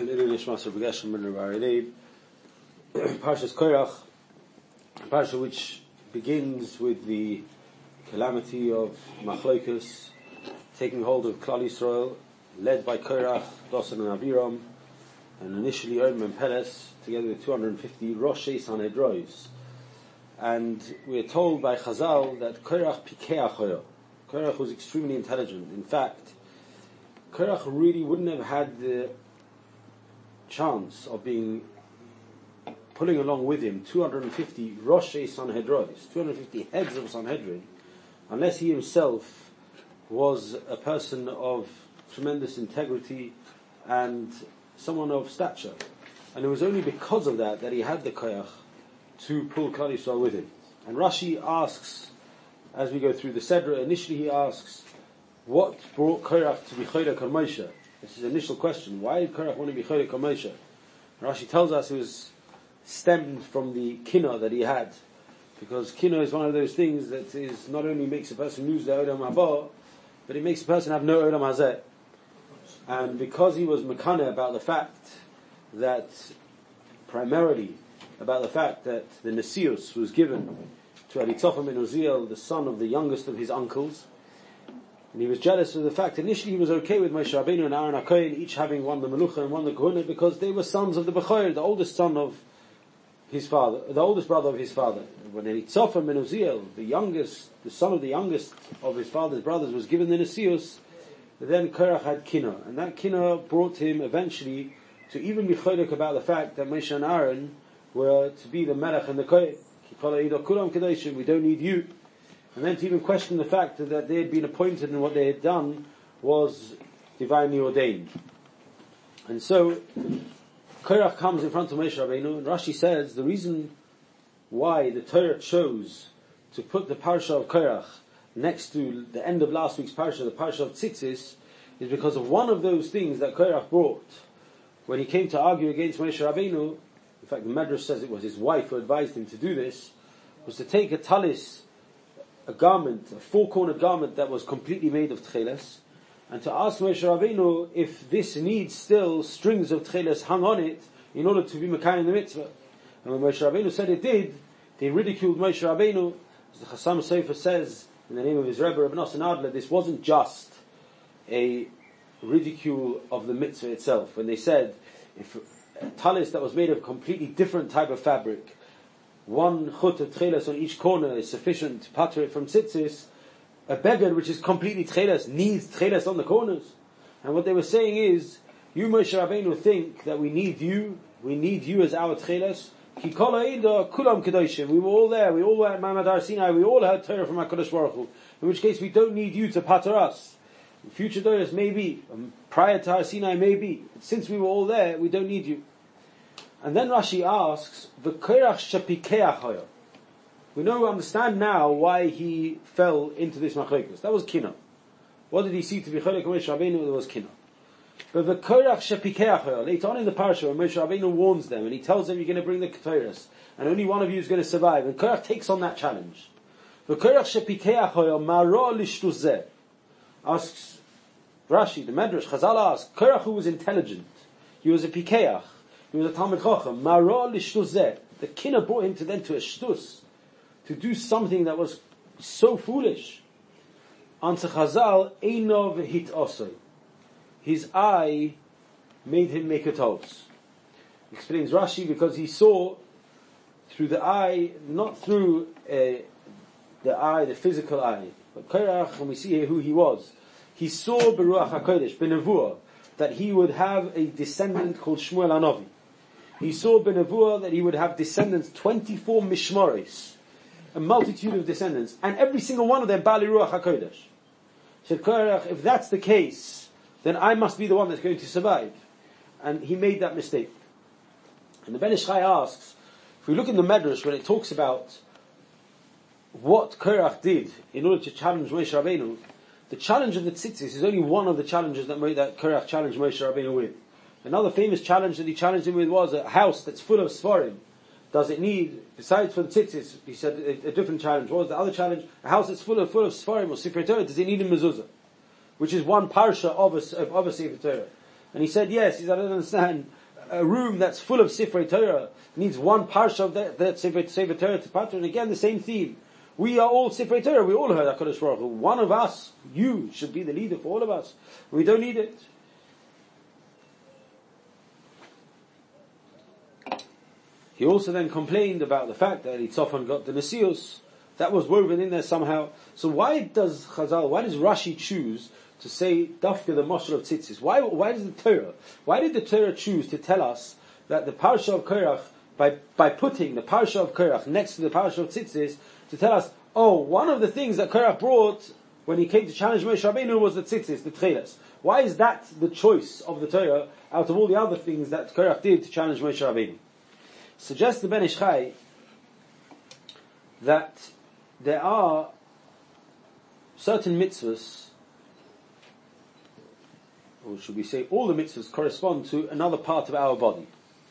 Parshas Korach, a parsha which begins with the calamity of Machlokes taking hold of Klal Yisrael, led by Korach, Dosan and Abiram, and initially Odom and Peles, together with 250 Roshei Sanhedrois. And we are told by Chazal that Korach Pikeach Hoya. Korach was extremely intelligent. In fact, Korach really wouldn't have had the chance of pulling along with him 250 Roshei Sanhedrois, 250 heads of Sanhedrin, unless he himself was a person of tremendous integrity and someone of stature. And it was only because of that he had the koyach to pull Klal Yisrael with him. And Rashi asks, as we go through the Sedra, initially he asks, what brought Korach to be Choylek on Moshe? This is the initial question. Why did Korach want to be Choylek on Moshe? Rashi tells us it was stemmed from the kinah that he had, because kinah is one of those things that is not only makes a person lose their Olam Haba, but it makes a person have no Olam Hazeh. And because he was Mekana about the fact that the Nesius was given to Elitzopham ben Uziel, the son of the youngest of his uncles, and he was jealous of the fact, initially he was okay with Moshe Rabbeinu and Aaron HaKohen each having one the Melucha and one the Kohuna, because they were sons of the Bechor, the oldest son of his father, the oldest brother of his father. When Elitzopham ben Uziel, the son of the youngest of his father's brothers, was given the Nesius, then Korach had Kinah, and that Kinah brought him eventually to even be choylek about the fact that Moshe and Aaron were to be the Melech and the Kohen. We don't need you. And then to even question the fact that they had been appointed and what they had done was divinely ordained. And so Korach comes in front of Moshe Rabbeinu, and Rashi says the reason why the Torah chose to put the parsha of Korach next to the end of last week's parsha, the parsha of Tzitzis, is because of one of those things that Korach brought when he came to argue against Moshe Rabbeinu. In fact, the Medrash says it was his wife who advised him to do this, was to take a talis, a garment, a four-cornered garment that was completely made of tcheles, and to ask Moshe Rabbeinu if this needs still strings of tcheles hung on it in order to be Mekayim the mitzvah. And when Moshe Rabbeinu said it did, they ridiculed Moshe Rabbeinu. As the Chassam Sofer says, in the name of his Rebbe, Rabbi Nosson Adler, this wasn't just a ridicule of the mitzvah itself. When they said, if a talis that was made of a completely different type of fabric, one chut of tcheles on each corner is sufficient to pater it from tzitzis, a beggar which is completely tcheles needs tcheles on the corners. And what they were saying is, you Moshe Rabbeinu think that we need you as our tcheles. Ki kol ha'ida kulam kedoshim. We were all there, we all were at Ma'amad Har Sinai, we all heard Torah from HaKadosh Baruch Hu. In which case we don't need you to pater us. In future Torahs maybe, prior to Har Sinai maybe, but since we were all there, we don't need you. And then Rashi asks, V'korach shepikeach hoya. We understand now why he fell into this machlokes. That was kinah. What did he see to be choylek Moshe Rabbeinu? There was kinah. But V'korach shepikeach hoya. Later on in the parasha, when Moshe Rabbeinu warns them, and he tells them, you're going to bring the Ketores, and only one of you is going to survive. And Korach takes on that challenge. V'korach shepikeach hoya maro lishtuzeh. Asks Rashi, the Medrash, Chazal asks, Korach who was intelligent, he was a pikeach, he was a Talmid Chacham, Mara lishtuzeh. The kinah brought him to a shtus, to do something that was so foolish. Answer Chazal, Einov hit osoi. His eye made him make a tos. Explains Rashi, because he saw through the eye, not through the physical eye. But Korach, when we see here who he was, he saw Beruach HaKodesh, Benevuah, that he would have a descendant called Shmuel Hanavi. He saw Benevuah that he would have descendants, 24 Mishmaris, a multitude of descendants, and every single one of them Bali Ruach HaKodesh. He said, Korach, if that's the case, then I must be the one that's going to survive. And he made that mistake. And the Ben Ish Chai asks, if we look in the Medrash, when it talks about what Korach did in order to challenge Moshe Rabbeinu, the challenge of the tzitzis is only one of the challenges that Korach challenged Moshe Rabbeinu with. Another famous challenge that he challenged him with was a house that's full of svarim. Does it need, besides for the tzitzis, he said a different challenge. What was the other challenge? A house that's full of svarim or Sefer Torah, does it need a mezuzah? Which is one parsha of a Sefer Torah. And he said, yes, he said, I don't understand. A room that's full of Sifrei Torah needs one parsha of that Sifrei Torah to patra. And again, the same theme. We are all Sifrei Torah. We all heard HaKadosh Baruch Hu. One of us, you, should be the leader for all of us. We don't need it. He also then complained about the fact that Tzofan got the Nesius. That was woven in there somehow. So why does Rashi choose to say Dafka the Moshe of Tzitzis? Why does the Torah? Why did the Torah choose to tell us that the Parsha of Korach, by putting the Parsha of Korach next to the Parsha of Tzitzis, to tell us, one of the things that Korach brought when he came to challenge Moshe Rabbeinu was the Tzitzis, the Tcheles. Why is that the choice of the Torah out of all the other things that Korach did to challenge Moshe Rabbeinu? Suggests the Ben Ish Chai that there are certain mitzvahs, or should we say all the mitzvahs correspond to another part of our body.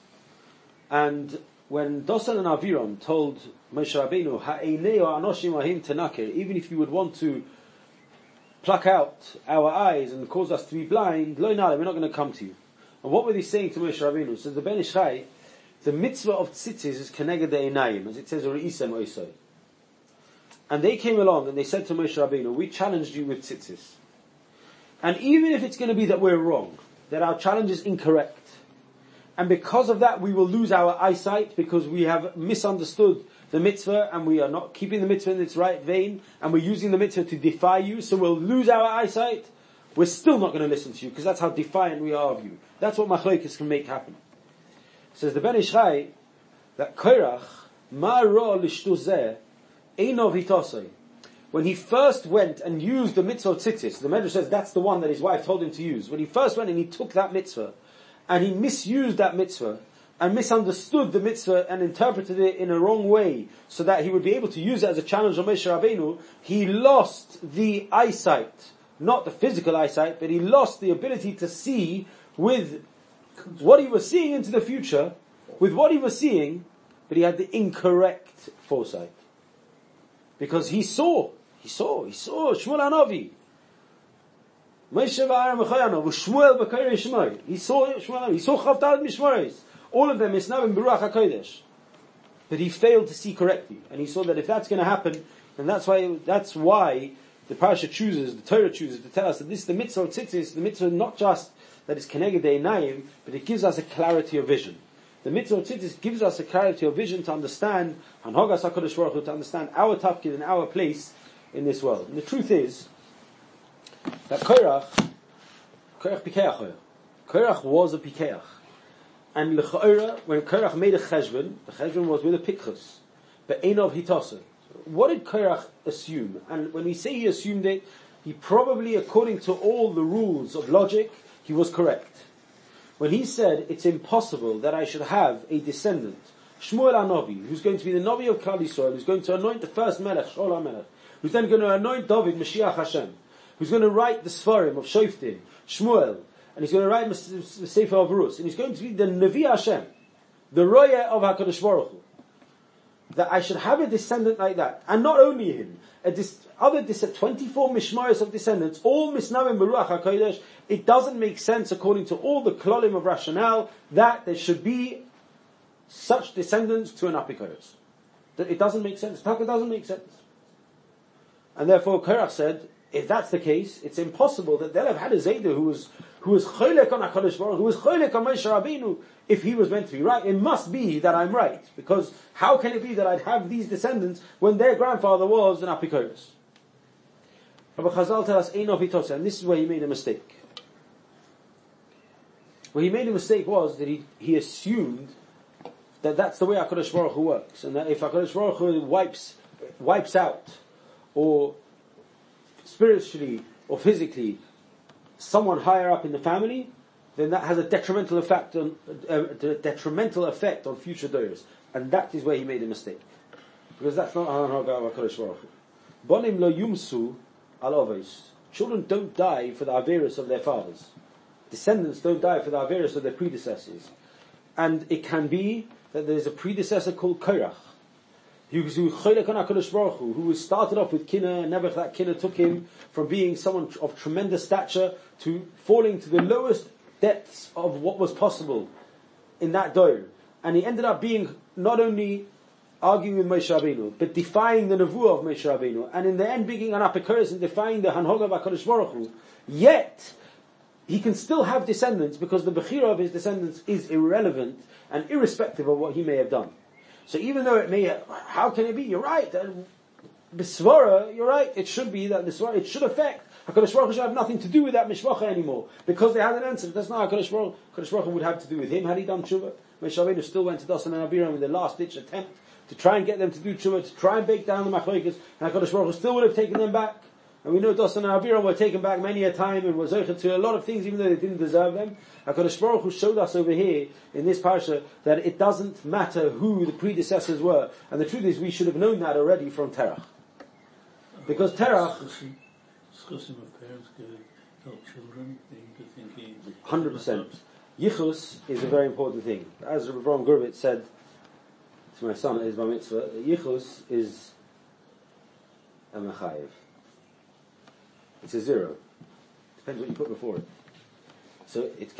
And when Dosan and Aviram told Moshe Rabbeinu, Ha'einei anoshim ahim tenakir, even if you would want to pluck out our eyes and cause us to be blind, lo nale, we're not going to come to you. And what were they saying to Moshe Rabbeinu? So the Ben Ish Chai, the mitzvah of tzitzis is keneged einayim, as it says, Re'isem oisoi. And they came along and they said to Moshe Rabbeinu, we challenged you with tzitzis. And even if it's going to be that we're wrong, that our challenge is incorrect, and because of that we will lose our eyesight because we have misunderstood the mitzvah and we are not keeping the mitzvah in its right vein, and we're using the mitzvah to defy you, so we'll lose our eyesight, we're still not going to listen to you because that's how defiant we are of you. That's what machlokes can make happen. Says the Ben Ish Chai that Korach ma ra lishtu zeh einov hitosei. When he first went and used the mitzvah of tzitzis, the Medrash says that's the one that his wife told him to use. When he first went and he took that mitzvah, and he misused that mitzvah, and misunderstood the mitzvah and interpreted it in a wrong way, so that he would be able to use it as a challenge on Moshe Rabbeinu, he lost the eyesight. Not the physical eyesight, but he lost the ability to see with what he was seeing into the future, with what he was seeing, but he had the incorrect foresight. Because he saw Shmuel Hanavi. Moshe v'Aaron v'Chayano, v'Shmuel b'Kairei Shemai. He saw Shmuel Hanavi, he saw Chav Talad Mishmaris. All of them is now in Baruch HaKodesh. But he failed to see correctly. And he saw that if that's going to happen, and that's why the parasha chooses, the Torah chooses to tell us that this is the mitzvah of tzitzis, the mitzvah not just that it's keneged einayim, but it gives us a clarity of vision. The mitzvah of tzitzis gives us a clarity of vision to understand Hanhogas HaKadosh Baruch Hu, to understand our tafkid and our place in this world. And the truth is that Korach pikeach. Korach was a pikeach. And l'cha'ora, when Korach made a cheshbon, the cheshbon was with a pikchus, but einov hitasa. What did Korach assume? And when we say he assumed it, he probably, according to all the rules of logic, he was correct. When he said, it's impossible that I should have a descendant, Shmuel HaNavi, who's going to be the Navi of Klal Yisrael, who's going to anoint the first Melech, Shaul HaMelech, who's then going to anoint David, Mashiach Hashem, who's going to write the Sfarim of Shoftim, Shmuel, and he's going to write the Sefer of Rus, and he's going to be the Navi Hashem, the Roya of HaKadosh Baruch Hu. That I should have a descendant like that. And not only him, other 24 mishmaris of descendants, all misnavim beruach HaKodesh. It doesn't make sense according to all the klolim of rationale that there should be such descendants to an apikoros. That it doesn't make sense. Taka doesn't make sense. And therefore Korach said, if that's the case, it's impossible that they'll have had a Zayda who was choylek on HaKadosh Baruch, who was choylek on Moshe Rabbeinu, if he was meant to be right. It must be that I'm right, because how can it be that I'd have these descendants when their grandfather was an apikoros? Rabbi Chazal tells us, Einov Hitoseh, and this is where he made a mistake. Where he made a mistake was that he assumed that that's the way HaKadosh Baruch Hu works, and that if HaKadosh Baruch Hu wipes out, or spiritually or physically, someone higher up in the family, then that has a detrimental effect on future days, and that is where he made a mistake, because that's not how HaKadosh Baruch Hu. Bonim lo yumsu al avos. Children don't die for the averus of their fathers. Descendants don't die for the averus of their predecessors, and it can be that there is a predecessor called Korach, who was started off with Kinna, and never that Kinna took him from being someone of tremendous stature to falling to the lowest depths of what was possible in that door. And he ended up being not only arguing with Moshe Rabbeinu, but defying the nevuah of Moshe Rabbeinu, and in the end being an apocalypse and defying the Hanhoga of HaKadosh Baruch Hu. Yet, he can still have descendants because the Bechira of his descendants is irrelevant and irrespective of what he may have done. So even though it may, how can it be? You're right. Bisvara, you're right. It should be that Bisvara, it should affect. HaKadosh Baruch Hu should have nothing to do with that mishpacha anymore. Because they had an answer. That's not HaKadosh Baruch Hu. HaKadosh Baruch Hu would have to do with him had he done tshuva. Moshe Rabbeinu still went to Dasan and Abiram with the last ditch attempt to try and get them to do tshuva, to try and break down the machlokes, and HaKadosh Baruch Hu still would have taken them back. And we know Dasan and Abiram were taken back many a time and were zocheh to a lot of things even though they didn't deserve them. HaKadosh Baruch Hu showed us over here in this parasha that it doesn't matter who the predecessors were. And the truth is we should have known that already from Terach. Because Terach... Discussing with parents could help children into thinking... 100%. Yichus is a very important thing. As Rabbi Avraham Gurvitz said to my son at his bar mitzvah, Yichus is a mechayev. It's a zero. Depends what you put before it. So it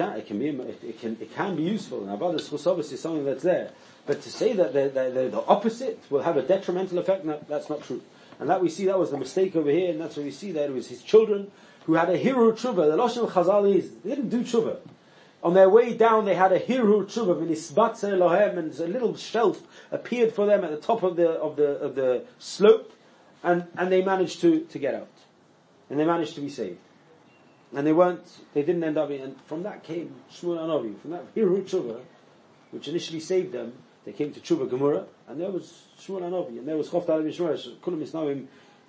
can be useful. And Avodas Chusavos is something that's there. But to say that the opposite will have a detrimental effect, no, that's not true. And that we see that was the mistake over here, and that's what we see that it was his children who had a hiru tshuva. The Lashon Chazal is they didn't do tshuva. On their way down, they had a hiru tshuva, v'nisbatze lohem, and a little shelf appeared for them at the top of the slope, and they managed to get out, and they managed to be saved, and they didn't end up in. And from that came Shmuel Hanavi, from that hiru tshuva, which initially saved them. They came to Tshuva Gemura, and there was Shmuel Hanavi, and there was Chof Talib Yishmael, Kulam Isnavim.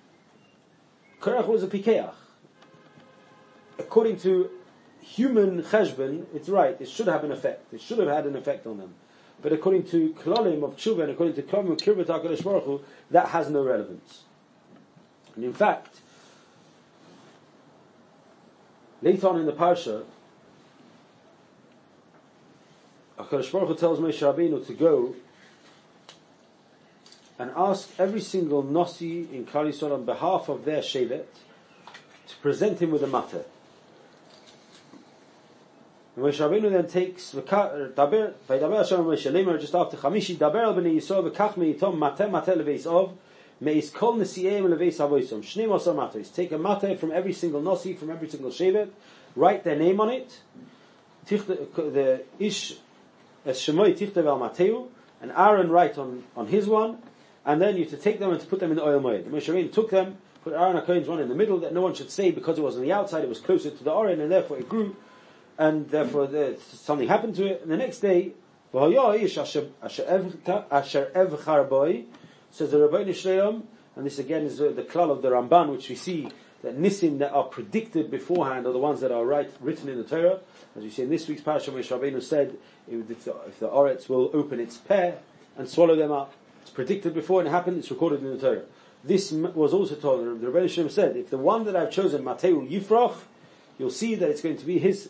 Korach was a pikeach. According to human cheshbon, it's right, it should have an effect. It should have had an effect on them. But according to Klalim of Tshuva, and according to Klalim of Kirbat HaKadosh Baruch Hu, that has no relevance. And in fact, later on in the Parsha, HaKadosh Baruch Hu tells Moshe Rabbeinu to go and ask every single Nasi in Klal Yisrael on behalf of their Shevet to present him with a matter. And Moshe Rabbeinu then takes Vaydaber Hashem Moshe Lemer just after Chamishi Daber al Bnei Yisrael v'kach meitom mateh leveis of meis kol nesiim leveis avoisom shnei masar matos. Take a matter from every single Nasi, from every single Shevet, write their name on it. The ish as Shemoi Tichtav al Mateu, and Aaron write on his one, and then you have to take them and to put them in the oil moed. Moshe Rabbeinu took them, put Aaron HaKohen's one in the middle, that no one should say because it was on the outside, it was closer to the Oren, and therefore it grew, and therefore something happened to it. And the next day, says the Rabbeinu Shleim, and this again is the klal of the Ramban, which we see that nisim that are predicted beforehand are the ones that are written in the Torah. As we see in this week's parasha, Moshe Rabbeinu said, if the Oretz will open its pear and swallow them up, it's predicted before and it happened, it's recorded in the Torah. This was also told, the Rebbeinu Shalom said, if the one that I've chosen, Mateu Yifrach, you'll see that it's going to be his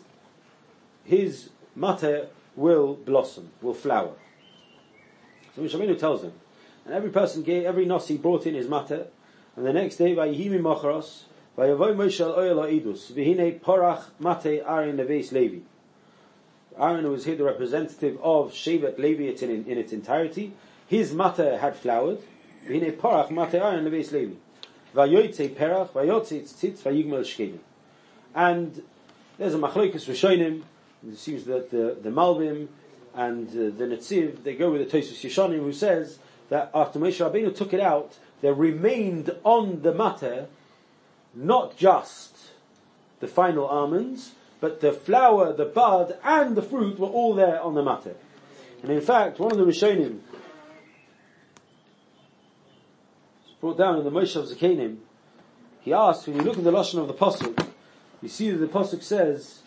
mater will blossom, will flower. So Moshe Rabbeinu tells them, and every Nasi brought in his mater, and the next day, Vayihimi Macharos, Vayavoy Moshe al Oyel Ha'idus, V'hinei Porach Mate Aaron Leveis Levi. Aaron was here the representative of Shevet Levi in its entirety. His mater had flowered. V'hinei Porach Mate Aaron Leveis Levi. Vayoytze Perach, Vayotze Tzitz, Vayigmel Shkelim. And there's a Machlokas Rishonim. It seems that the Malbim and the Netziv, they go with the Tosfos Yeshanim, who says that after Moshe Rabbeinu took it out, there remained on the mater not just the final almonds, but the flower, the bud, and the fruit were all there on the matter. And in fact, one of the Rishonim brought down in the Moshe of Zekanim, he asked, when you look at the Lashon of the Pasuk, you see that the Pasuk says,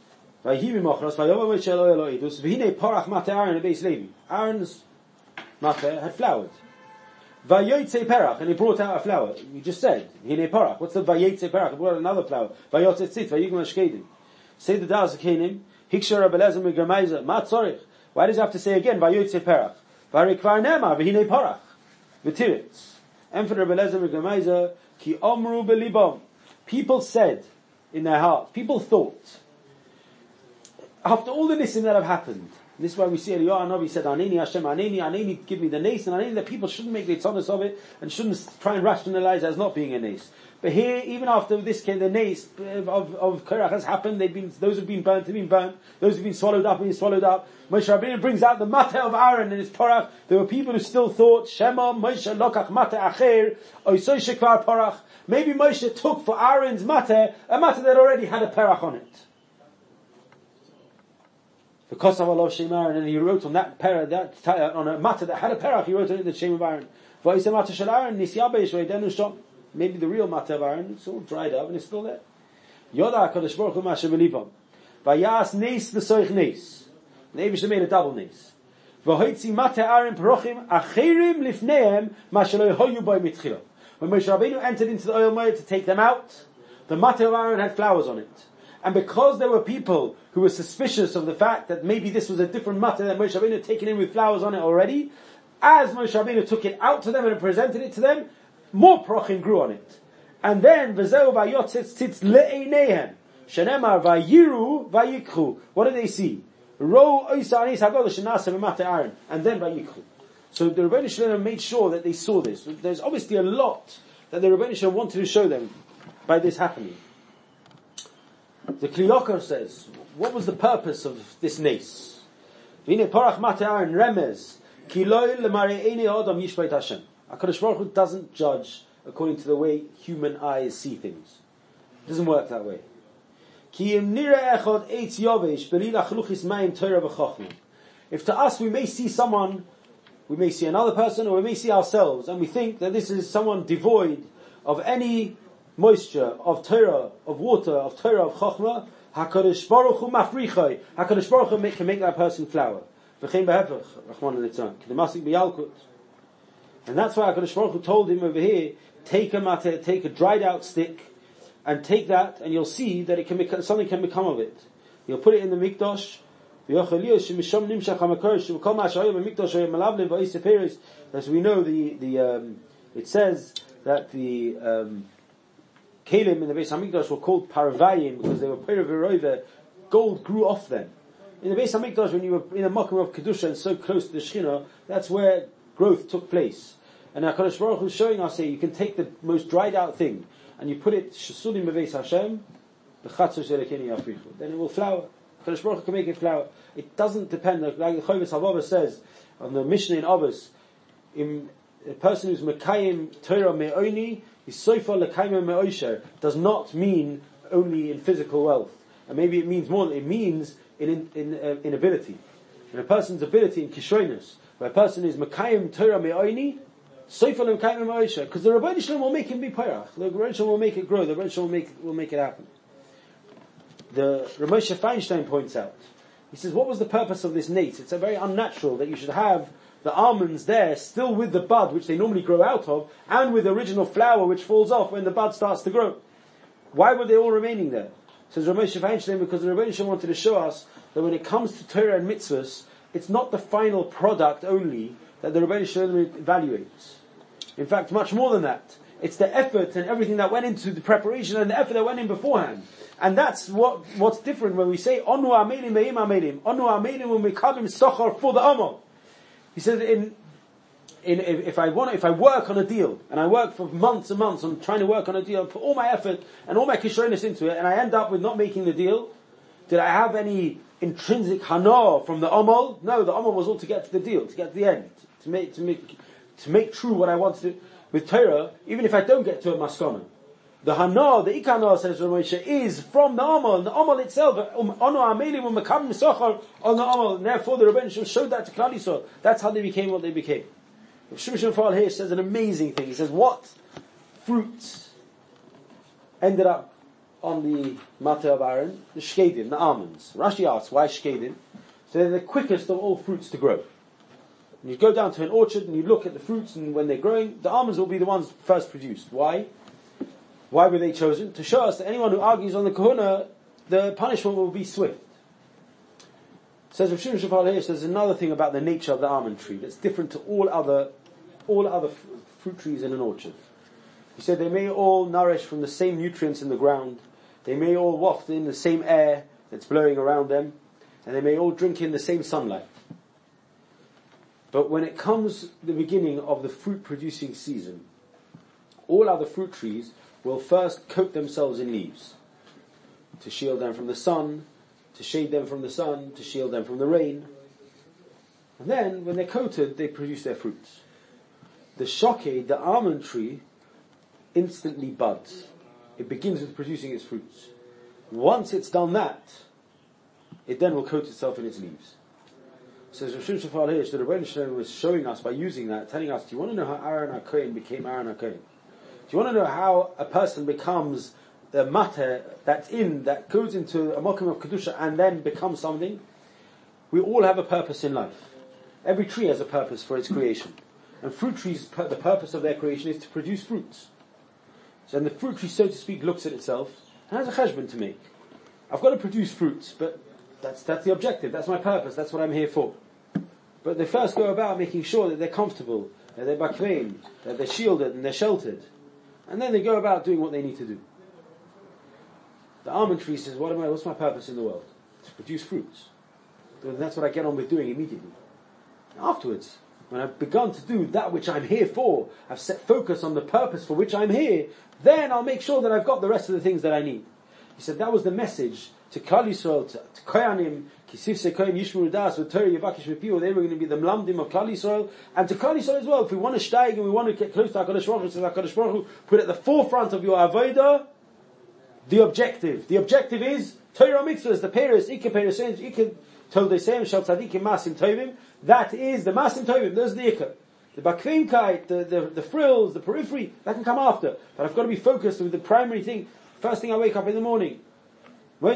Aaron's matter had flowered. Vayotze Perach, and he brought out a flower. You just said, Hine Perach. What's the Vayotze Perach? He brought out another flower. Vayotze Tzit, Vayigmel Shkedim. Say the Da'as Kenim, Hikshar Abelezer Megamaiza, Ma Tzorich. Why does he have to say again, Vayotze Perach? Varikvar Nema, V'hine Perach. V'tiritz. Emperor Abelezer Megamaiza, Ki Omru Belibom. People said in their heart, people thought, after all the nisim that have happened, this is why we see Eliyahu Hanavi said, Aneni Hashem, Aneni, give me the nes, and Aneni, that people shouldn't make the tzadus of it, and shouldn't try and rationalize it as not being a nes. But here, even after this came, the nes of Korach has happened, those who've been burnt have been burnt, those who've been swallowed up have been swallowed up. Moshe Rabbeinu brings out the mata of Aaron and his porach. There were people who still thought, Shema Moshe lokach mata acher, oisoi shekvar porach. Maybe Moshe took for Aaron's mata, a mata that already had a porach on it. Because of Allah Shem Aaron, and he wrote on that on a matter that had a perach, he wrote on it the Shem of Aaron. Maybe the real matter of Aaron, it's all dried up and it's still there. Yoda HaKadosh Baruch Hu Masha B'Livam. Vayas Nes L'Soich Nes. The Eibush made a double Nes. V'hoitzi Mata Aaron Parochim Acherim Lifnehem Masha Lo Hoyu Boi Mitchila. When Moshe Rabbeinu entered into the oil moed to take them out, the matter of Aaron had flowers on it. And because there were people who were suspicious of the fact that maybe this was a different matter that Moshe Rabbeinu had taken in with flowers on it already, as Moshe Rabbeinu took it out to them and presented it to them, more prochim grew on it. And then, V'zeu v'yotzitz tzitz le'einehem, shenemar v'yiru v'yikchu. What did they see? Ro oisa anis hagodesh shenaseh v'mata Aaron. And then v'yikchu. So the Rebbeinu Shalom made sure that they saw this. There's obviously a lot that the Rebbeinu Shalom wanted to show them by this happening. The Kli Yakar says, what was the purpose of this nes? V'ine porach mata Aaron remez, ki lo l'mare'eni adam yishbeit Hashem. HaKadosh Baruch Hu doesn't judge according to the way human eyes see things. It doesn't work that way. Ki im nira echad eitz yovesh b'li lachluchis mayim Torah v'chochma. If to us we may see someone, we may see another person, or we may see ourselves, and we think that this is someone devoid of any moisture, of Torah, of water, of Torah, of Chochmah, HaKadosh Baruch Hu mafrichai. HaKadosh Baruch Hu can make that person flower. V'chein behepech, Rachman al-Litzan, k'demasik b'yalkut. And that's why HaKadosh Baruch Hu told him over here, take a dried out stick, and take that, and you'll see that something can become of it. You'll put it in the mikdash, as we know, it says that the Kalim in the Beis Hamikdash were called Paravayim because they were Paravirova. Gold grew off them. In the Beis Hamikdash, when you were in a Makom of Kedusha and so close to the Shechina, that's where growth took place. And HaKadosh Baruch Hu is showing us here, you can take the most dried out thing and you put it Shesulim Beis Hashem, then it will flower. HaKadosh Baruch Hu can make it flower. It doesn't depend, like the Chovis Havava says on the Mishnah in Avos, a person who's Mekayim Torah Me'oni, does not mean only in physical wealth, and maybe it means more. It means in ability, in a person's ability in kishroinus. Where a person is mekayim Torah me'oini, soifal mekayim me'oisha, because the Rebbeinu Shalom will make him be parach. The Rebbeinu Shalom will make it grow. The Rebbeinu Shalom will make it happen. The Ramosha Feinstein points out. He says, what was the purpose of this nate? It's a very unnatural that you should have the almonds there, still with the bud, which they normally grow out of, and with the original flower, which falls off when the bud starts to grow. Why were they all remaining there? Says Ramesh Feinstein, because the Rebbeinu Shalom wanted to show us that when it comes to Torah and mitzvahs, it's not the final product only that the Rebbeinu Shalom evaluates. In fact, much more than that. It's the effort and everything that went into the preparation and the effort that went in beforehand. And that's what's different when we say, Onu amelim ve'im amelim. Onu amelim u'mekabim sochar for the amal. He says, if I work on a deal, and I work for months and months on trying to work on a deal, put all my effort and all my kishronis into it, and I end up with not making the deal, did I have any intrinsic hana from the amal? No, the amal was all to get to the deal, to get to the end, to make true what I wanted to. With Torah, even if I don't get to a maskana, the hana, the ikana, says Ramosha, is from the amal, and the amal itself. And therefore, the Rebbeinu showed that to Klal Yisrael. That's how they became what they became. Shimshon Fal here says an amazing thing. He says, what fruits ended up on the Mata of Aaron? The shkedim, the almonds. Rashi asks, why shkedim? So they're the quickest of all fruits to grow. And you go down to an orchard and you look at the fruits, and when they're growing, the almonds will be the ones first produced. Why? Why were they chosen? To show us that anyone who argues on the kahuna, the punishment will be swift. Says Rav Shimon Shafal here, says another thing about the nature of the almond tree that's different to all other fruit trees in an orchard. He said they may all nourish from the same nutrients in the ground. They may all waft in the same air that's blowing around them. and they may all drink in the same sunlight. But when it comes the beginning of the fruit producing season, all other fruit trees will first coat themselves in leaves to shield them from the sun, to shade them from the sun, to shield them from the rain. And then, when they're coated, they produce their fruits. The shoked, the almond tree, instantly buds. It begins with producing its fruits. Once it's done that, it then will coat itself in its leaves. So Rav Shimon Shafal Hirsch, the Rebbeinu Shalom was showing us by using that, telling us, do you want to know how Aaron HaKohen became Aaron HaKohen? Do you want to know how a person becomes the matter that goes into a mokum of Kedusha and then becomes something? We all have a purpose in life. Every tree has a purpose for its creation. And fruit trees, the purpose of their creation is to produce fruits. So then the fruit tree, so to speak, looks at itself and has a cheshbon to make. I've got to produce fruits, but that's the objective, that's my purpose, that's what I'm here for. But they first go about making sure that they're comfortable, that they're bakvein, that they're shielded and they're sheltered. And then they go about doing what they need to do. The almond tree says, what's my purpose in the world? To produce fruits. And that's what I get on with doing immediately. Afterwards, when I've begun to do that which I'm here for, I've set focus on the purpose for which I'm here, then I'll make sure that I've got the rest of the things that I need. He said that was the message to Klal Yisrael, to Kohanim, Kisif Sekoim, Yishmur Das, V'Torah Yevakish V'Pivo. They were going to be the Mlamdim of Klal Yisrael, and to Klal Yisrael as well. If we want to steig and we want to get close to HaKadosh Baruch Hu, says HaKadosh Baruch Hu, put at the forefront of your avodah the objective. The objective is Torah mitzvahs, the Peres, Ike Peres, Ike Toldeseim Shal Tzadikim Masim Tovim. That is the Masim Tovim. Those are the Ike. The bakvimkeit, the frills, the periphery, that can come after. But I've got to be focused with the primary thing. First thing I wake up in the morning. You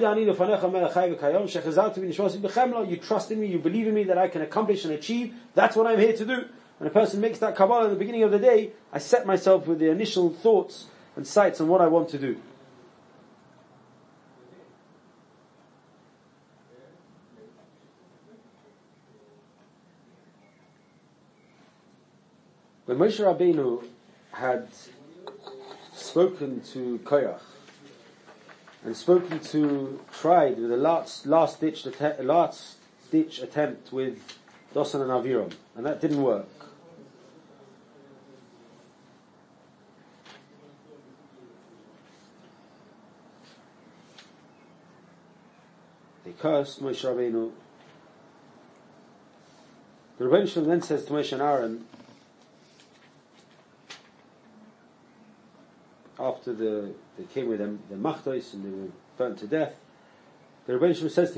trust in me, you believe in me that I can accomplish and achieve. That's what I'm here to do. When a person makes that Kabbalah at the beginning of the day, I set myself with the initial thoughts and sights on what I want to do. When Moshe Rabbeinu had spoken to Korach and tried with a last ditch attempt with Dosan and Aviram, and that didn't work. They cursed Moshe Rabbeinu. The Rebbeinu Shalom then says to Moshe and Aaron, after they came with them, the Machtos, and they were burnt to death, the Rebbeinu Shalom says to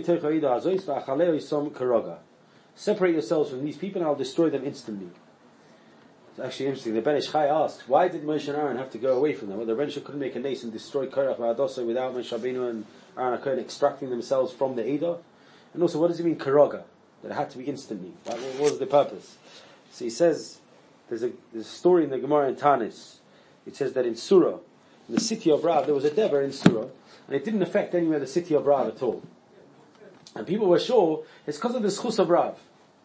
him, separate yourselves from these people and I'll destroy them instantly. It's actually interesting. The Ben Ish Chai asked, why did Moshe and Aaron have to go away from them? Well, the Rebbeinu Shalom couldn't make a nace and destroy Korach V'Adosa without Moshe Rabbeinu and Aaron HaKohen extracting themselves from the Eidah. And also, what does it mean, Karaga? That it had to be instantly. What was the purpose? So he says, there's a story in the Gemara in Tanis. It says that in Surah, in the city of Rav, there was a Deber in Surah, and it didn't affect anywhere the city of Rav at all. And people were sure it's because of the schus of Rav.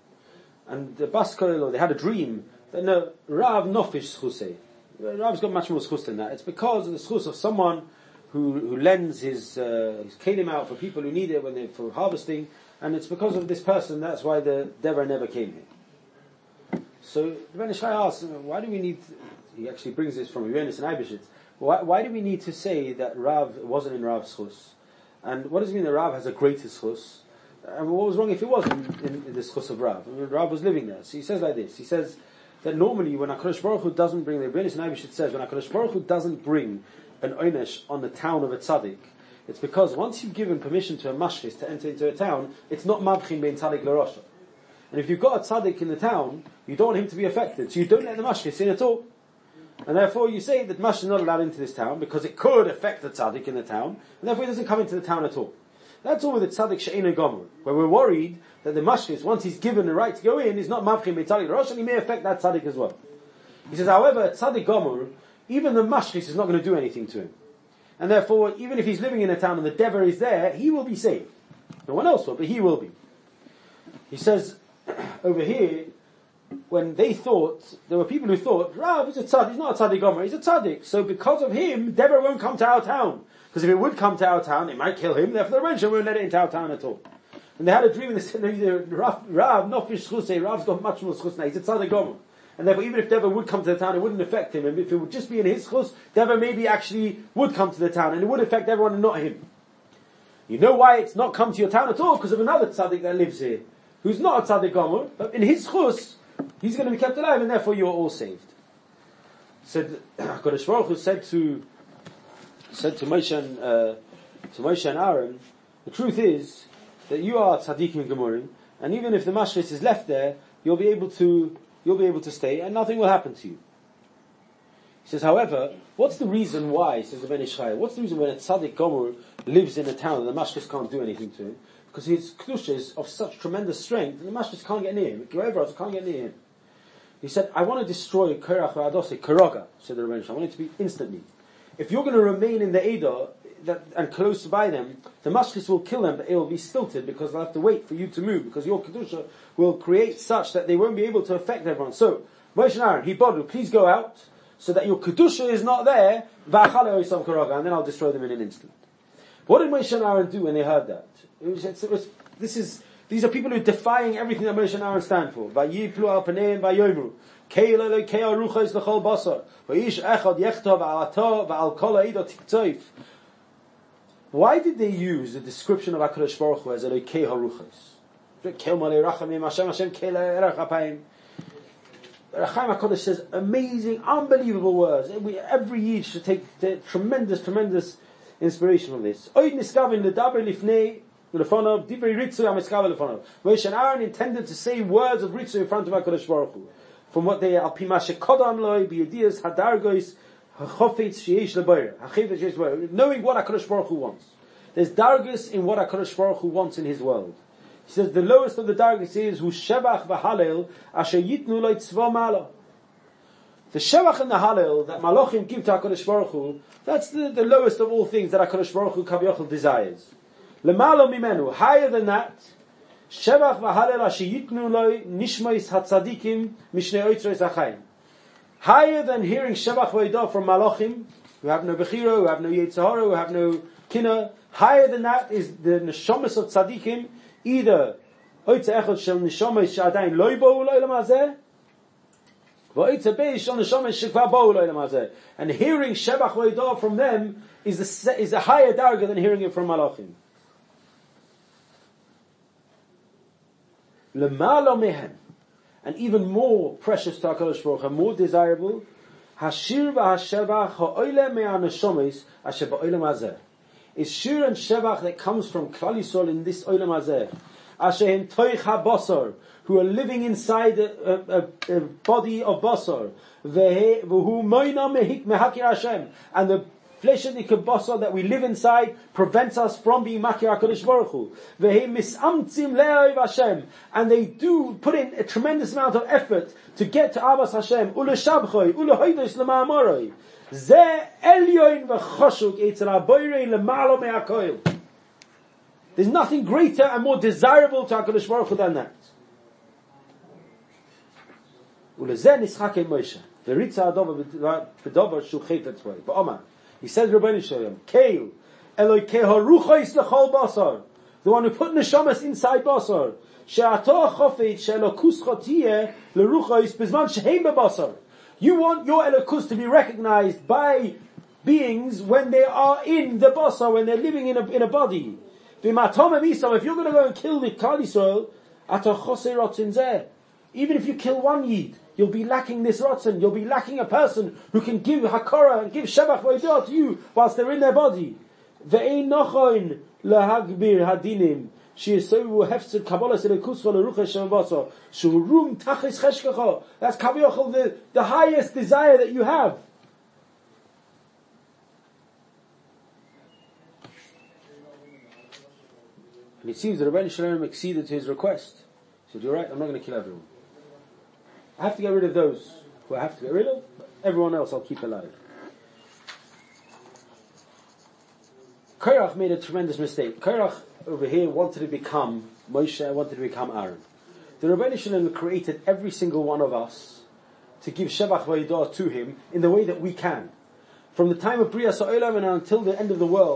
And the Bas Korelo, they had a dream that no, Rav nofish schusei. Rav's got much more schus than that. It's because of the schus of someone who lends his kelim out for people who need it when they're for harvesting, and it's because of this person, that's why the Deber never came here. So the Ben Ish Chai asks, why do we need... He actually brings this from Uranus and Eibeshitz. Why do we need to say that Rav wasn't in Rav's chus? And what does it mean that Rav has a greater chus? And what was wrong if he was in the chus of Rav? I mean, Rav was living there. So he says like this. He says that normally when HaKadosh Baruch Hu doesn't bring, the Uranus and Eibeshitz says, when HaKadosh Baruch Hu doesn't bring an onesh on the town of a tzaddik, it's because once you've given permission to a mashchis to enter into a town, it's not mabchin bein tzaddik l'rosha. And if you've got a tzaddik in the town, you don't want him to be affected. So you don't let the mashchis in at all. And therefore you say that Mash is not allowed into this town because it could affect the tzaddik in the town, and therefore he doesn't come into the town at all. That's all with the tzaddik she'eino gomer, where we're worried that the mashchis, once he's given the right to go in, is not mavchim b'tzaddik rosh, and he may affect that tzaddik as well. He says, however, tzaddik gomer, even the mashchis is not going to do anything to him. And therefore, even if he's living in a town and the dever is there, he will be saved. No one else will, but he will be. He says, over here, when they thought, there were people who thought, Rav is a tzaddik, he's not a tzaddik gomer, he's a tzaddik. So because of him, Deborah won't come to our town. Because if it would come to our town, it might kill him, therefore the Rebbeinu won't let it into our town at all. And they had a dream and they said, Rav, not for Shchusay, Rav's got much more Shchus now. He's a Tzaddik Gomer. And therefore, even if Dever would come to the town, it wouldn't affect him. And if it would just be in his Shchus, Dever maybe actually would come to the town, and it would affect everyone and not him. You know why it's not come to your town at all? Because of another Tzaddik that lives here, who's not a Tzaddik Gomer, but in his Shchus, he's going to be kept alive, and therefore you're all saved. Said Kodesh Baruch Hu said to Moshe and Aaron, the truth is that you are tzaddikim and gemurim, and even if the mashlis is left there, you'll be able to stay, and nothing will happen to you. He says, however, what's the reason why? Says the Ben Ish Chai, what's the reason when a tzaddik gomer lives in a town and the mashlis can't do anything to him? Because his kedusha is of such tremendous strength, and the mashlis can't get near him. Whoever else can't get near him. He said, I want to destroy Korach v'Adosei, Karaga, said the Rebbeinu. I want it to be instantly. If you're going to remain in the Eidah and close by them, the mashlis will kill them, but it will be stilted because they'll have to wait for you to move, because your kedusha will create such that they won't be able to affect everyone. So, Moshe and Aaron, Hibadu, please go out, so that your kedusha is not there, and then I'll destroy them in an instant. What did Moshe and Aaron do when they heard that? These are people who are defying everything that Moshe and Aaron stand for. Vayiplu al paneim vayomru. Keil elokei haruchos l'chol basar. Vayish echad yechtov alato v'al kol ha'ida tiktoif. Why did they use the description of HaKadosh Baruch Hu as elokei haruchos? Keil malei rachamim Hashem keil erach apayim. Chaim HaKadosh says amazing, unbelievable words. Every Yid should take tremendous inspiration from this. Oid niskavin ledaber lifnei Moshe and Aaron intended to say words of Ritzu in front of HaKadosh Baruch Hu. From what they are, knowing what HaKadosh Baruch Hu wants. There's dargis in what HaKadosh Baruch Hu wants in His world. He says the lowest of the dargis is Hu Shevach v'Halel asher yitnu lo tzva mala. The Shevach and the Halel that Malachim give to HaKadosh Baruch Hu, that's the lowest of all things that HaKadosh Baruch Hu Kaviyachol desires. Lemalo mimenu, higher than that, Shevach v'Halel asher yitnu lo nishmais hatzadikim mishnei oitzros achayim. Higher than hearing Shevach v'Idah from Malachim, who have no Bechira, who have no Yetzirah, who have no Kina. Higher than that is the neshamas of tzadikim, either oitza echad shel neshamas she'adayin lo yibou lo'olam hazeh, v'oitza beis shel neshamas she'kvar bou lo'olam hazeh. And hearing Shevach v'Idah from them is a higher darga than hearing it from Malachim. Lemalo mehen, and even more precious to HaKadosh Baruch Hu, more desirable, Hashir v'Hashevach ha'oile me'aneshomes asher ba'olam hazeh, is shir and shevach that comes from Klal Yisrael in this olam hazeh, asher hem toich habasar, who are living inside a body of basar, v'hu moina mehakir Hashem, and the flesh of the basar that we live inside prevents us from being makir HaKadosh Baruch Hu. V'he misamtzim le'oiv Hashem, and they do put in a tremendous amount of effort to get to Abbas Hashem, u'leshabchoi, u'lehoidos l'ma'amoroi. Ze elyoin v'choshuk etzel ha'boirei l'ma'alo me'akoil. There's nothing greater and more desirable to HaKadosh Baruch Hu than that. U'lezeh nischakei Moshe, v'ritza adover v'dover shu chayfetz v'oi, ba'omar. He said, Rabbeinu Shalom, Keil, Elokei haruchos l'chol basar, the one who put neshamas inside basar, she'ato chofet she'elokus chotiyeh l'ruchos bizman she'heim b'basar. You want your elokus to be recognized by beings when they are in the basar, when they're living in a body. If you're going to go and kill the Klal Yisrael, ato chosei rotzin zeh. Even if you kill one yid, you'll be lacking this rotzen. You'll be lacking a person who can give hakara and give shevach v'odah to you whilst they're in their body. Ve'ein nochoin lehagbir hadinim she'yesovu heftzed kabbalah selekuscha lerucha shem basar shurum tachlis cheshkecha. That's kaviyachol the highest desire that you have. And it seems that Rabbeinu Shalom acceded to his request. He said, "You're right. I'm not going to kill everyone. I have to get rid of those who I have to get rid of. Everyone else I'll keep alive." Korach made a tremendous mistake. Korach over here wanted to become Moshe, wanted to become Aaron. The Rebbeinu Shalom created every single one of us to give Shevach v'Idah to him in the way that we can. From the time of Bria Sa'olam and until the end of the world,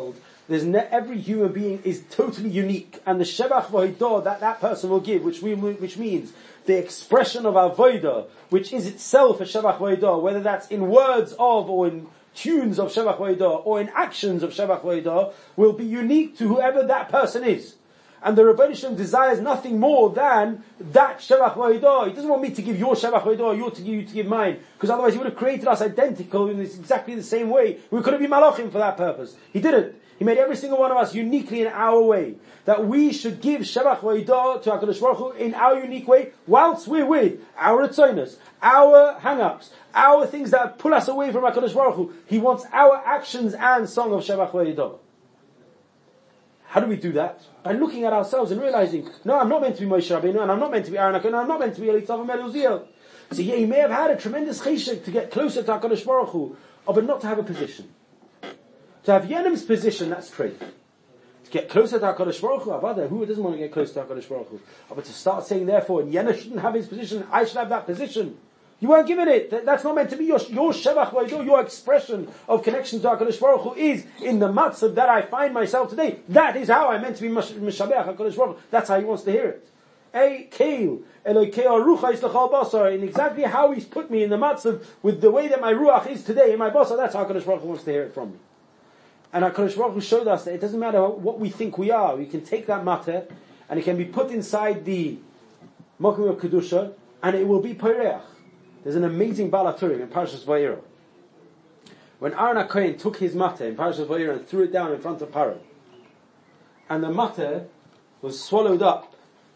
Every human being is totally unique, and the Shevach V'Hodah that person will give, which means the expression of Avodah, which is itself a Shevach V'Hodah, whether that's in words of, or in tunes of Shevach V'Hodah, or in actions of Shevach V'Hodah, will be unique to whoever that person is. And the Rebbeinu Shalom desires nothing more than that Shevach V'Hodah. He doesn't want me to give your Shevach V'Hodah, you to give mine, because otherwise he would have created us identical in exactly the same way. We couldn't be Malachim for that purpose. He didn't. He made every single one of us uniquely in our way. That we should give Shevach V'Hodah to HaKadosh Baruch Hu in our unique way, whilst we're with our Ritzonos, our hang-ups, our things that pull us away from HaKadosh Baruch Hu. He wants our actions and song of Shevach V'Hodah. How do we do that? By looking at ourselves and realizing, no, I'm not meant to be Moshe Rabbeinu, and I'm not meant to be Aaron HaKohen, and I'm not meant to be Elitzav and Uziel. So yeah, he may have had a tremendous cheshek to get closer to HaKadosh Baruch Hu, but not to have a position. To have Yenim's position, that's trade. To get closer to HaKadosh Baruch Hu, Avada, who doesn't want to get close to HaKadosh Baruch Hu? But to start saying, therefore, Yenim shouldn't have his position, I should have that position. You weren't given it. That's not meant to be your Shevach V'Hodah, your expression of connection to HaKadosh Baruch Hu is in the matzav that I find myself today. That is how I'm meant to be Mishabeach HaKadosh Baruch Hu. That's how he wants to hear it. Keil, Elokei Arucha is l'chal basar, in exactly how he's put me in the matzav with the way that my ruach is today in my basar, that's how HaKadosh Baruch Hu wants to hear it from me. And HaKadosh Baruch Hu showed us that it doesn't matter what we think we are, we can take that matter and it can be put inside the Mokum of Kedusha and it will be Poreach. There's an amazing Baal HaTurim in Parashas Vayera. When Aaron HaKohen took his matter in Parashas Vayera and threw it down in front of Paro, and the matter was swallowed up.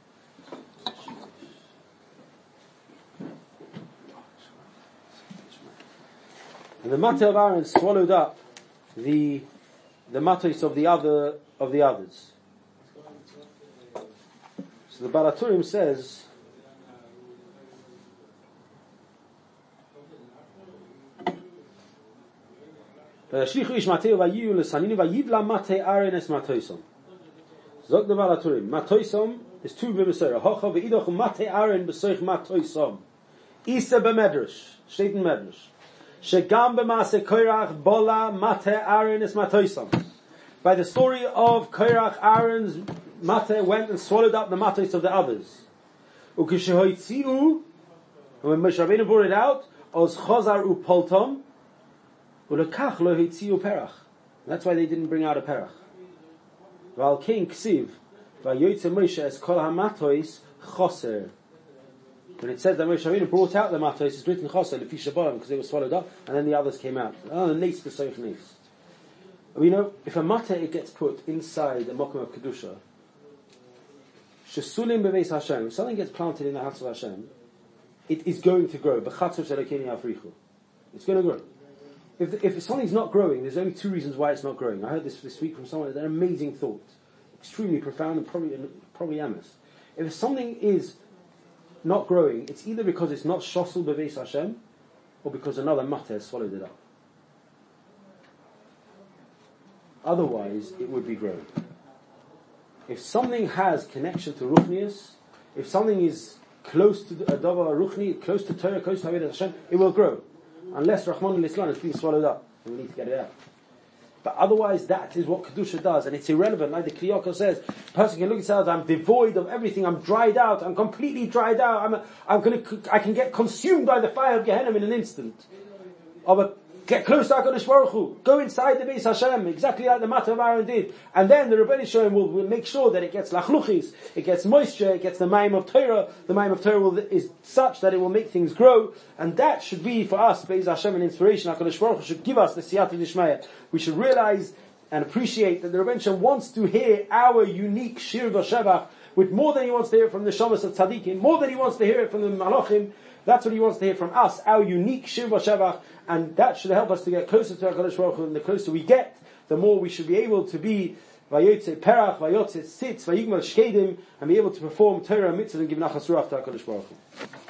And the matter of Aaron swallowed up the matters of the others. So the Baal HaTurim says, Shlichu ish mateo vayiyu lesaninu vayivla mate Aaron es matoisom. Zog the Baal HaTurim. Matoisom is two b'besera. Hocha v'idoch mate Aaron b'soich matoisom. Isa b'medrash. Steht in Medrash. Shegam b'maase Korach bola mate Aaron es matoisom. By the story of Korach, Aaron's mate went and swallowed up the matos of the others. Ukishehoitziu, when Moshe Rabbeinu brought it out, os chozar upoltom, ulekach lo hitziu perach. That's why they didn't bring out a perach. Val king ksiv, vayotze Moshe es kol hamatois choser. When it says that Moshe Rabbeinu brought out the matos, it's written choser lefi shabarim because they were swallowed up, and then the others came out. Oh, the neis b'soich neis. We know if a matter it gets put inside the mokum of kedusha, shesulim beveis Hashem. If something gets planted in the house of Hashem, it is going to grow. B'chatzov shelokeni africhu. It's going to grow. If something's not growing, there's only two reasons why it's not growing. I heard this week from someone. It's an amazing thought, extremely profound and probably amos. If something is not growing, it's either because it's not shosel beveis Hashem, or because another matter has swallowed it up. Otherwise, it would be growing. If something has connection to Ruchnius, if something is close to Adava Ruchni, close to Torah, close to Avodas Hashem, it will grow. Unless Rahman al-Islam is being swallowed up, and we need to get it out. But otherwise, that is what Kedusha does, and it's irrelevant. Like the Kli Yakar says, a person can look at themselves, I'm devoid of everything, I'm dried out, I'm completely dried out, I can get consumed by the fire of Gehenna in an instant. Get close to HaKadosh Baruch Hu. Go inside the Beis Hashem, exactly like the matter of Aaron did. And then the Rebbeinu Shalom will make sure that it gets lachluchis, it gets moisture, it gets the Maim of Torah. The Maim of Torah is such that it will make things grow. And that should be for us, Beis Hashem, an inspiration. HaKadosh Baruch Hu should give us the Siyata D'Shmaya. We should realize and appreciate that the Rebbeinu Shalom wants to hear our unique Shir V'Shevach, with more than he wants to hear from the Shamas of Tzadikim, more than he wants to hear it from the Malachim. That's what he wants to hear from us, our unique Shir V'Shevach, and that should help us to get closer to HaKadosh Baruch Hu, and the closer we get, the more we should be able to be Vayotze Perach, Vayotze Tzitz, Vayigmal Shkedim, and be able to perform Torah, Mitzvah, and give Nachas Ruach to HaKadosh Baruch Hu.